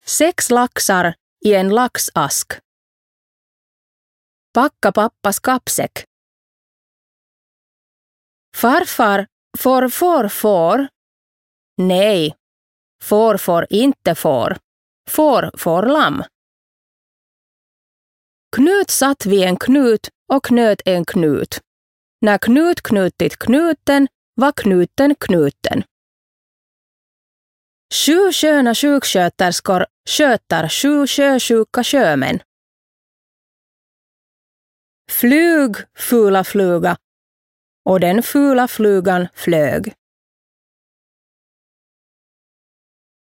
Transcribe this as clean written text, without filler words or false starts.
6 laxar i en laxask. Packa pappas kappsäck. Farfar, får? Nej, får inte får. Får lamm. Knut satt vid en knut och knöt en knut. När Knut knutit knuten var knuten knuten. 7 sköna sjuksköterskor sköter 7 sjösjuka sjömän. Flyg, fula fluga. Och den fula flugan flög.